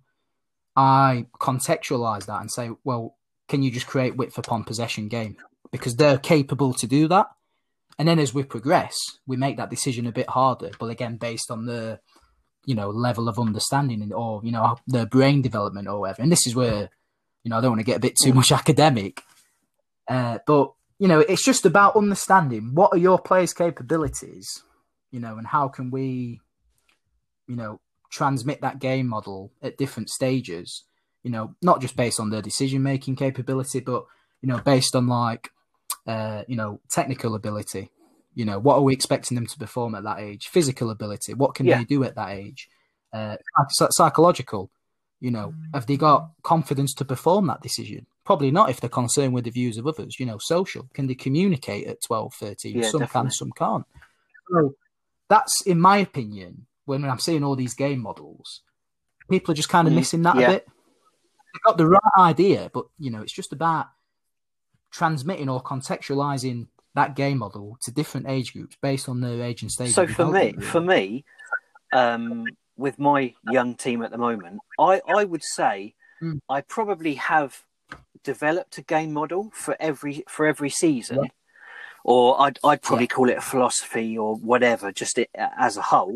I contextualize that and say, well, can you just create width upon possession game? Because they're capable to do that. And then as we progress, we make that decision a bit harder, but again, based on the, you know, level of understanding or, you know, their brain development or whatever. And this is where, you know, I don't want to get a bit too much academic, uh, but, you know, it's just about understanding what are your players' capabilities, you know, and how can we, you know, transmit that game model at different stages You know, not just based on their decision making capability, but you know, based on like uh, you know, technical ability. You know, what are we expecting them to perform at that age? Physical ability, what can Yeah. they do at that age? Uh, psychological, you know, have they got confidence to perform that decision? Probably not if they're concerned with the views of others. You know, social, can they communicate at twelve, thirteen? Yeah, some definitely. can, some can't. So that's, in my opinion, when I'm seeing all these game models, people are just kind of Mm, missing that yeah. a bit. They've got the right idea, but, you know, it's just about transmitting or contextualizing that game model to different age groups based on their age and stage. So of for me, development, really. for me, um, with my young team at the moment, I, I would say Mm. I probably have developed a game model for every for every season, Yeah. or I'd I'd probably Yeah. call it a philosophy or whatever, just it, as a whole.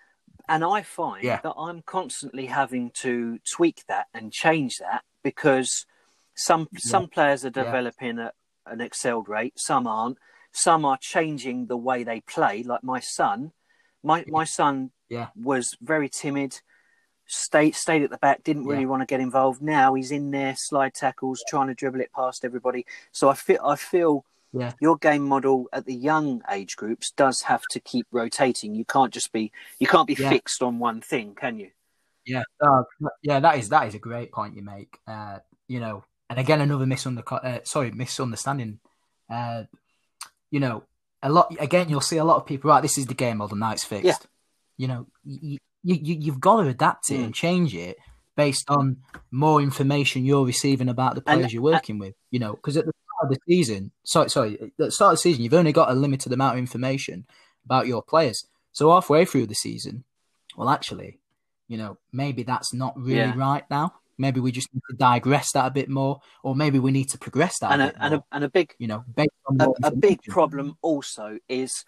And I find Yeah. that I'm constantly having to tweak that and change that because some some players are Yeah. developing at an excelled rate, some aren't. Some are changing the way they play. Like my son, my my son Yeah. was very timid, stayed stayed at the back, didn't really Yeah. want to get involved. Now he's in there, slide tackles, trying to dribble it past everybody. So I feel I feel Yeah. your game model at the young age groups does have to keep rotating. You can't just be you can't be Yeah. fixed on one thing, can you? Yeah, uh, yeah, that is that is a great point you make. Uh, you know, and again, another misunder- uh, sorry, misunderstanding. Uh, you know, a lot again, you'll see a lot of people. Right, this is the game model. Now it's fixed. Yeah. You know, you, you you you've got to adapt it Mm. and change it based on more information you're receiving about the players And- you're working with. You know, because at the start of the season, sorry, sorry, at the start of the season, you've only got a limited amount of information about your players. So halfway through the season, well, actually, you know, maybe that's not really Yeah. right now. Maybe we just need to digress that a bit more, or maybe we need to progress that And a a, bit and more. a, and a big You know, based on a, more a big information. problem also is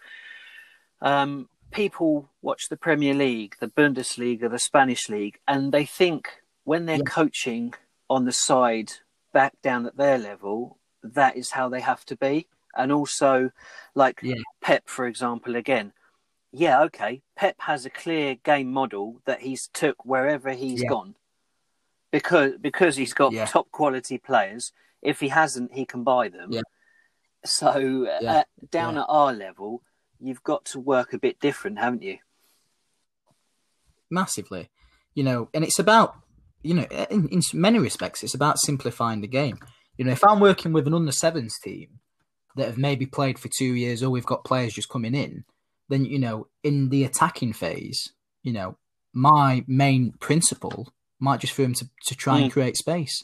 um, people watch the Premier League, the Bundesliga, the Spanish league, and they think when they're Yeah. coaching on the side back down at their level, that is how they have to be. And also, like Yeah. Pep, for example, again, yeah, okay, Pep has a clear game model that he's took wherever he's Yeah. gone because because he's got Yeah. top quality players. If he hasn't, he can buy them. Yeah. So Yeah. uh, down Yeah. at our level, you've got to work a bit different, haven't you? Massively, you know, and it's about, you know, in, in many respects, it's about simplifying the game. You know, if I'm working with an under sevens team that have maybe played for two years, or we've got players just coming in, then, you know, in the attacking phase, you know, my main principle might just for him to, to try and Mm. create space.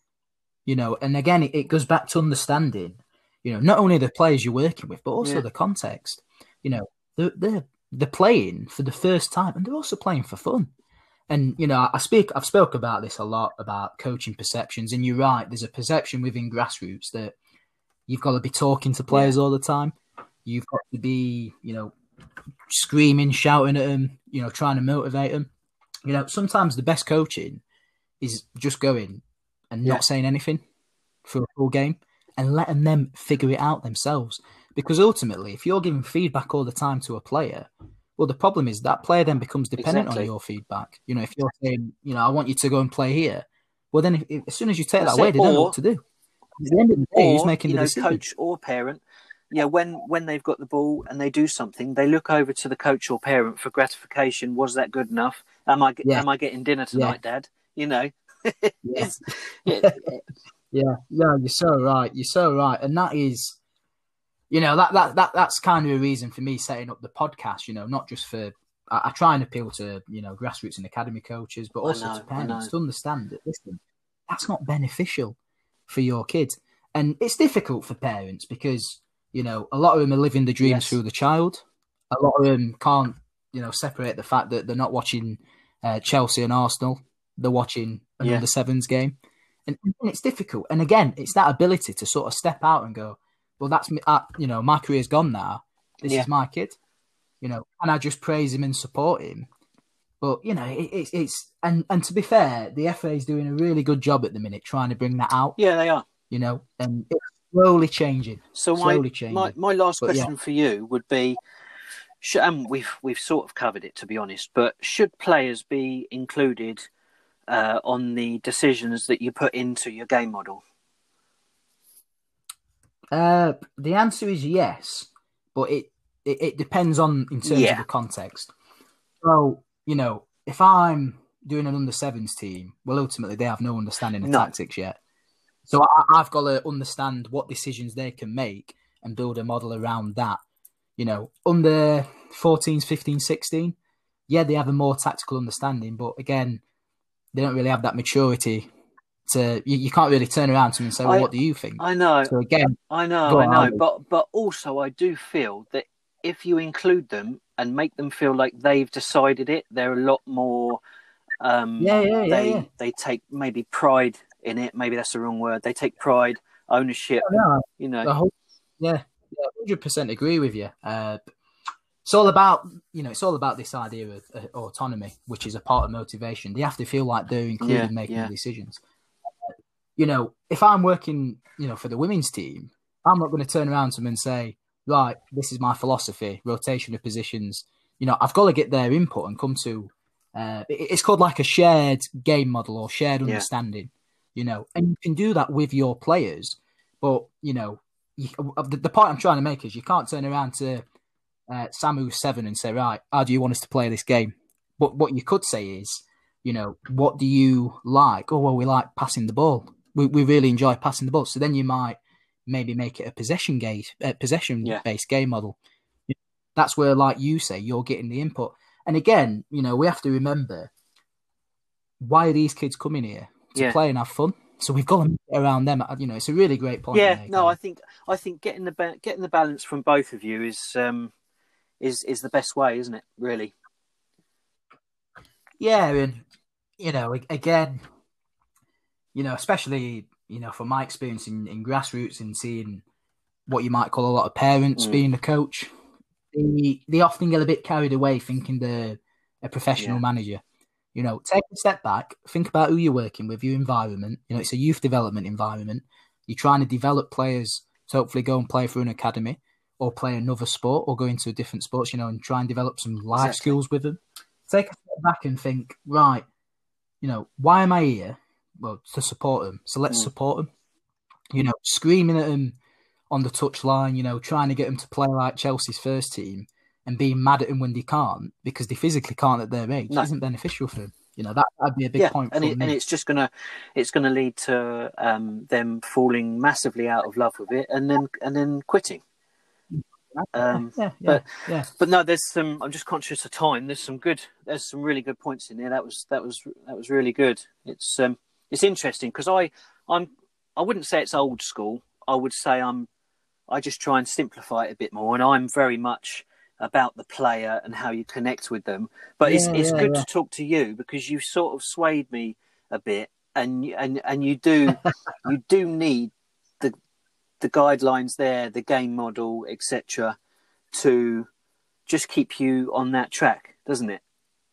You know, and again, it, it goes back to understanding, you know, not only the players you're working with, but also Yeah. the context. You know, they're, they're, they're playing for the first time, and they're also playing for fun. And, you know, I speak, I've spoke about this a lot, about coaching perceptions, and you're right, there's a perception within grassroots that you've got to be talking to players all the time. You've got to be, you know, screaming, shouting at them, you know, trying to motivate them. You know, sometimes the best coaching is just going and Yeah. not saying anything for a full game and letting them figure it out themselves. Because ultimately, if you're giving feedback all the time to a player, well, the problem is that player then becomes dependent Exactly. on your feedback. You know, if you're saying, you know, I want you to go and play here, well, then if, if, as soon as you take That's that away, it. they don't know Or- what to do. At the end of the day, who's Or, making you the know, decision? coach or parent, yeah, when, when they've got the ball and they do something, they look over to the coach or parent for gratification. Was that good enough? Am I Yeah. am I getting dinner tonight, Dad? You know, Yeah. It's- it- Yeah, yeah, you're so right. You're so right, and that is, you know, that that that that's kind of a reason for me setting up the podcast. You know, not just for I, I try and appeal to, you know, grassroots and academy coaches, but I also know, to I parents know. to understand that listen, that's not beneficial for your kids, and it's difficult for parents because, you know, a lot of them are living the dreams Yes. through the child. A lot of them can't, you know, separate the fact that they're not watching uh, Chelsea and Arsenal; they're watching an Yeah. under sevens game. And, and it's difficult. And again, it's that ability to sort of step out and go, well, that's me. Uh, you know, my career's gone now. This Yeah. is my kid. You know, and I just praise him and support him. But, you know, it, it's, it's, and, and to be fair, the F A is doing a really good job at the minute trying to bring that out, Yeah, they are. you know, and it's slowly changing. So my, slowly changing. my my last But, yeah. question for you would be, should, and we've we've sort of covered it, to be honest, but should players be included uh, on the decisions that you put into your game model? Uh, the answer is yes, but it, it, it depends on in terms Yeah. of the context. So, you know, if I'm doing an under sevens team, well, ultimately they have no understanding of No. tactics yet. So I, I've got to understand what decisions they can make and build a model around that. You know, under fourteens, fifteens, sixteen, yeah, they have a more tactical understanding, but again, they don't really have that maturity to. You, you can't really turn around to them and say, "Well, I- what do you think?" I know, So again, I know, go I on, know, Ali. but but also I do feel that if you include them and make them feel like they've decided it, they're a lot more. Um, Yeah, yeah, yeah, they yeah. they take maybe pride in it. Maybe that's the wrong word. They take pride, ownership. No, You know, the whole, yeah, yeah, hundred percent agree with you. Uh, it's all about you know, it's all about this idea of uh, autonomy, which is a part of motivation. They have to feel like they're included Yeah, in making yeah. decisions. You know, if I'm working, you know, for the women's team, I'm not going to turn around to them and say, right, this is my philosophy, rotation of positions. You know, I've got to get their input and come to. Uh, it- it's called like a shared game model or shared Yeah. understanding. You know, and you can do that with your players, but you know, you, the, the point I'm trying to make is you can't turn around to uh, Samu seven and say, right, how do you want us to play this game? But what you could say is, you know, what do you like? Oh, well, we like passing the ball. We we really enjoy passing the ball. So then you might maybe make it a possession game, uh, possession Yeah. based game model. That's where, like you say, you're getting the input. And again, you know, we have to remember, why are these kids coming here? To Yeah. play and have fun. So we've got to make it around them. You know, it's a really great point. Yeah, to make, no, Ali. I think I think getting the ba- getting the balance from both of you is um, is is the best way, isn't it? Really. Yeah, and you know, again, you know, especially you know, from my experience in, in grassroots and seeing what you might call a lot of parents Mm. being a coach, they they often get a bit carried away thinking they're a professional Yeah. manager. You know, take a step back, think about who you're working with, your environment. You know, it's a youth development environment. You're trying to develop players to hopefully go and play for an academy or play another sport or go into a different sports, you know, and try and develop some life Exactly. skills with them. Take a step back and think, right, you know, why am I here? Well, to support them. So let's Mm. support them. You know, screaming at them on the touchline, you know, trying to get them to play like Chelsea's first team and being mad at them when they can't because they physically can't at their age No. isn't beneficial for them. You know, that, that'd be a big Yeah, point and from it, me. and it's just gonna it's gonna lead to um, them falling massively out of love with it and then and then quitting. Um, yeah, yeah, but yeah. but no, there's some. I'm just conscious of time. There's some good. There's some really good points in there. That was that was that was really good. It's um it's interesting because I I'm I wouldn't say it's old school. I would say I'm I just try and simplify it a bit more, and I'm very much about the player and how you connect with them. But it's Yeah, it's yeah, good yeah. to talk to you because you sort of swayed me a bit, and and and you do you do need the the guidelines there, the game model, et cetera, to just keep you on that track, doesn't it?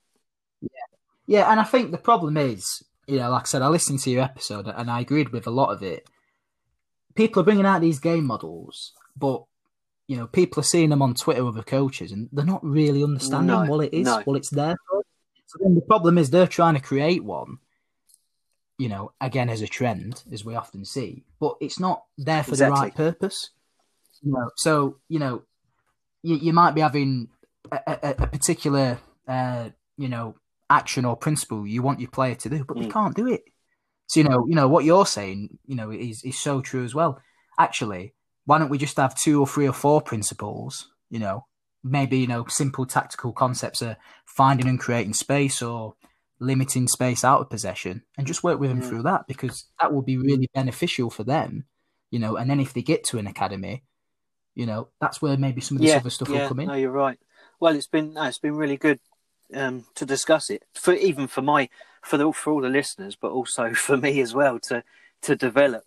Yeah, and I think the problem is, you know, like I said, I listened to your episode and I agreed with a lot of it. People are bringing out these game models, but you know, people are seeing them on Twitter with the coaches, and they're not really understanding No, what it is, no. what it's there for. So then the problem is they're trying to create one, you know, again as a trend, as we often see, but it's not there for Exactly. the right purpose. You know, so you know, you, you might be having a, a, a particular, uh, you know, action or principle you want your player to do, but they Mm. can't do it. So you know, you know what you're saying, you know, is is so true as well. Actually, why don't we just have two or three or four principles? You know, maybe you know, simple tactical concepts are finding and creating space or limiting space out of possession, and just work with them Yeah. through that because that will be really beneficial for them. You know, and then if they get to an academy, you know, that's where maybe some of this Yeah, other stuff yeah. will come in. No, you're right. Well, it's been no, it's been really good um, to discuss it for even for my for the for all the listeners, but also for me as well to to develop.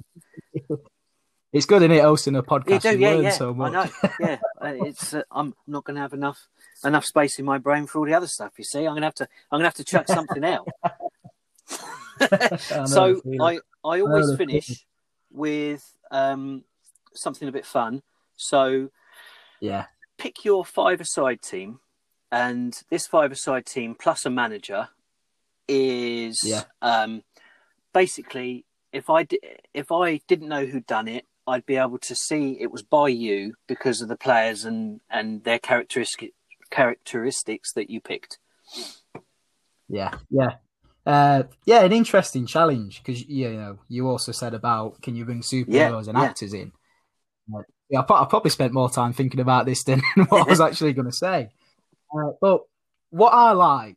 It's good, isn't it, hosting a You podcast? do, You yeah, learn yeah. so I much. know. Yeah, Uh, it's uh, I'm not going to have enough enough space in my brain for all the other stuff. You see, I'm going to have to I'm going to have to chuck something out. I know So the feeling. I I I know always the feeling. finish with um, something a bit fun. So Yeah. pick your five-a-side team, and this five-a-side team plus a manager is Yeah. um, basically if I di- if I didn't know who'd done it, I'd be able to see it was by you because of the players and, and their characteristic characteristics that you picked. Yeah, yeah. Uh, yeah, an interesting challenge because you know you also said about can you bring superheroes Yeah, and yeah. actors in? Uh, yeah, I, pro- I probably spent more time thinking about this than what I was actually going to say. Uh, but what I like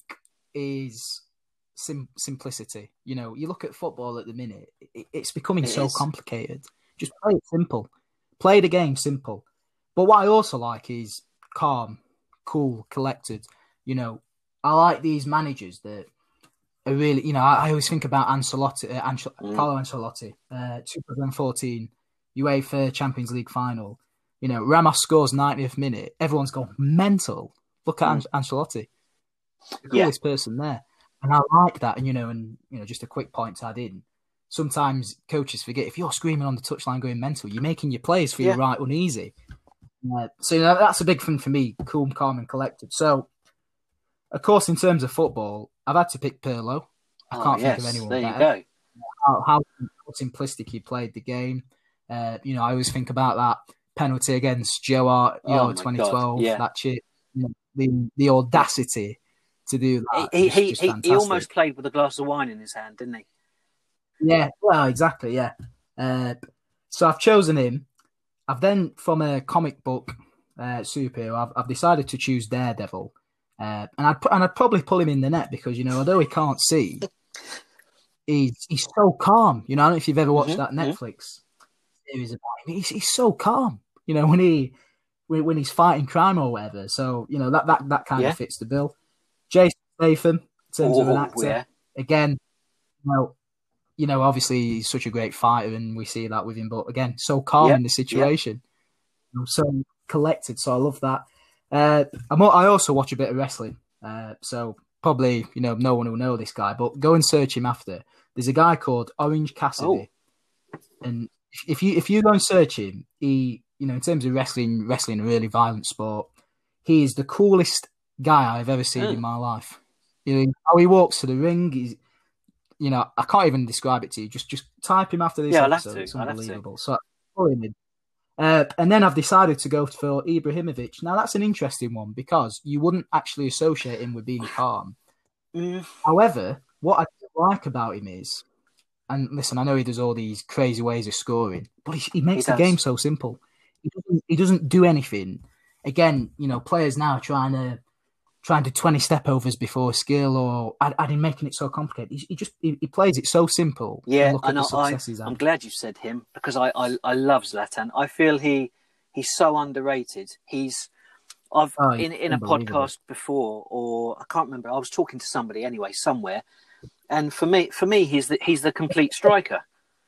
is sim- simplicity. You know, you look at football at the minute; it, it's becoming It so is. complicated. Just play it simple. Play the game simple. But what I also like is calm, cool, collected. You know, I like these managers that are really, you know, I, I always think about Ancelotti, uh, Ancel- Mm. Carlo Ancelotti, uh, twenty fourteen UEFA Champions League final. You know, Ramos scores ninetieth minute. Everyone's gone mental. Look at Mm. An- Ancelotti, the Yeah. coolest person there. And I like that. And, you know, and, you know, just a quick point to add in. Sometimes coaches forget if you're screaming on the touchline going mental, you're making your players feel Yeah. right uneasy. Uh, so you know, that's a big thing for me, cool, calm, and collected. So, of course, in terms of football, I've had to pick Pirlo. I Oh, can't yes. think of anyone There better. you go. How, how simplistic he played the game. Uh, you know, I always think about that penalty against Joe Hart, Oh, Euro my twenty God. twelve. Yeah. That shit, you know, the the audacity to do that. He, just, he, just he, fantastic. he almost played with a glass of wine in his hand, didn't he? Yeah, well, exactly, yeah. Uh, so I've chosen him. I've then, from a comic book uh, superhero, I've, I've decided to choose Daredevil. Uh, and, I'd, and I'd probably pull him in the net because, you know, although he can't see, he's, he's so calm. You know, I don't know if you've ever watched Mm-hmm, that Netflix series about him. He's, he's so calm, you know, when he when, when he's fighting crime or whatever. So, you know, that, that, that kind Yeah. of fits the bill. Jason Statham, in terms oh, of an actor, yeah. again, well, you know, obviously he's such a great fighter and we see that with him, but again, so calm Yep, in the situation, you know, so collected. So I love that. Uh, I'm, I also watch a bit of wrestling. Uh, so probably, you know, no one will know this guy, but go and search him after. There's a guy called Orange Cassidy. Oh. And if you, if you go and search him, he, you know, in terms of wrestling, wrestling a really violent sport, he is the coolest guy I've ever seen Mm. in my life. You know, how he walks to the ring, he's, you know, I can't even describe it to you. Just just type him after this Yeah, I'll have episode. to. It's I'll have to. unbelievable. So, pull him in. Uh, and then I've decided to go for Ibrahimovic. Now, that's an interesting one because you wouldn't actually associate him with being calm. Mm. However, what I like about him is, and listen, I know he does all these crazy ways of scoring, but he, he makes He the does. game so simple. He doesn't, he doesn't do anything. Again, you know, players now are trying to trying to twenty step overs before skill or adding making it so complicated. He, he just he, he plays it so simple. Yeah, and look at and the I, success he's had. I'm glad you said him because I, I, I love Zlatan. I feel he he's so underrated. He's I've Oh, in in a unbelievable. podcast before, or I can't remember. I was talking to somebody anyway somewhere, and for me for me he's the he's the complete striker.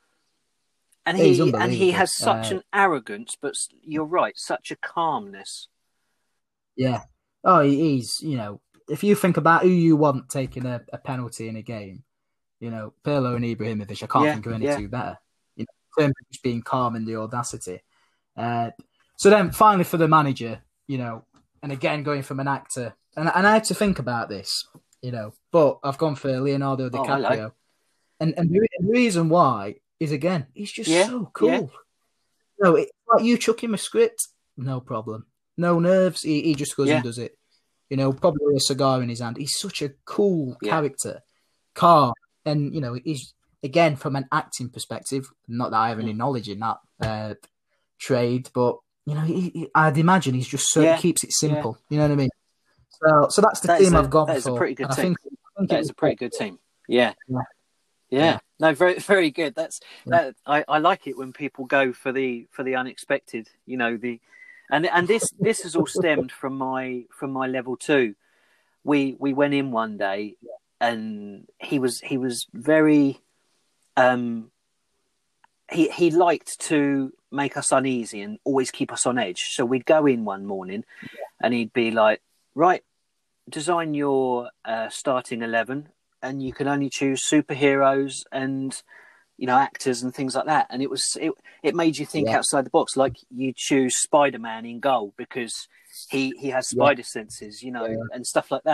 And He's he and he unbelievable. has such Uh, an arrogance, but you're right, such a calmness. Yeah. Oh, he- he's, you know, if you think about who you want taking a, a penalty in a game, you know, Pirlo and Ibrahimovic, I can't Yeah, think of any yeah. two better. You know, in terms of just being calm and the audacity. Uh, so then finally for the manager, you know, and again going from an actor, and, and I had to think about this, you know, but I've gone for Leonardo Oh, hello. DiCaprio. and and the, the reason why is, again, he's just Yeah, so cool. yeah. No, it's like you chuck him a script, no problem. No nerves, he, he just goes Yeah. and does it. You know, probably with a cigar in his hand. He's such a cool Yeah. character, calm, and you know, he's again from an acting perspective. Not that I have any Mm. knowledge in that uh, trade, but you know, he, he, I'd imagine he's just so Yeah. he keeps it simple. You know what I mean? So, so that's the That is team a- I've gone that is a for. pretty good and I team. think, I think That it is was a pretty good team. Yeah. Yeah. Yeah. Yeah. No, very very good. That's Yeah. that I, I like it when people go for the for the unexpected, you know, the and and this this has all stemmed from my from my level two. We we went in one day and he was he was very um he he liked to make us uneasy and always keep us on edge. So we'd go in one morning and he'd be like, right, design your uh, starting eleven, and you can only choose superheroes and you know actors and things like that. And it was it, it made you think Yeah. outside the box, like you choose Spider-Man in goal because he he has Yeah. spider senses, you know, Yeah. and stuff like that.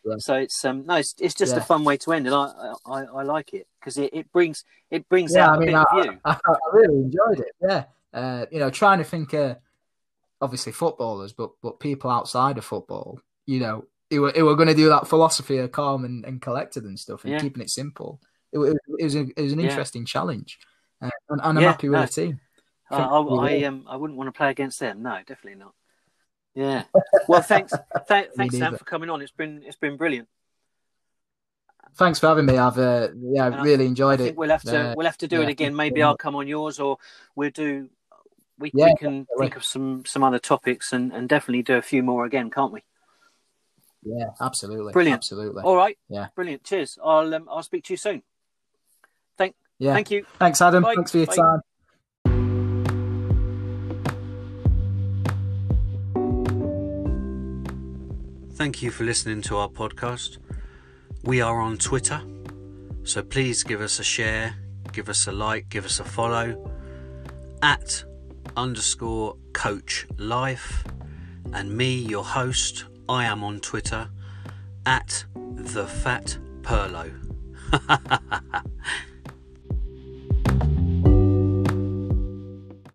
Yeah. So it's um no, it's it's just Yeah. a fun way to end, and I I, I like it because it, it brings it brings Yeah, out I mean, a bit I, of you. I, I really enjoyed it. Yeah, uh, you know, trying to think, uh, obviously footballers, but but people outside of football, you know, who were, who were going to do that philosophy of calm and, and collected and stuff, and Yeah. keeping it simple. It, it, it was a, it was an Yeah. interesting challenge, uh, and, and I'm Yeah, happy with no. the team. I think I, we I will. um I wouldn't want to play against them. No, definitely not. Yeah. Well, thanks, th- thanks Sam neither. for coming on. It's been it's been brilliant. Thanks for having me. I've uh, yeah, And I- really enjoyed I it. think we'll have to Uh, we'll have to do yeah, it again. thank you Maybe very I'll much. come on yours, or we'll do. We Yeah, we can definitely. think of some some other topics and, and definitely do a few more again, can't we? Yeah, absolutely. Brilliant. Absolutely. All right. Yeah. Brilliant. Cheers. I'll um, I'll speak to you soon. Thank Yeah. Thank you. Thanks, Adam. Bye. Thanks for your Bye. time. Thank you for listening to our podcast. We are on Twitter, so please give us a share, give us a like, give us a follow at underscore coach life. And me, your host, I am on Twitter at the Fat Perlo.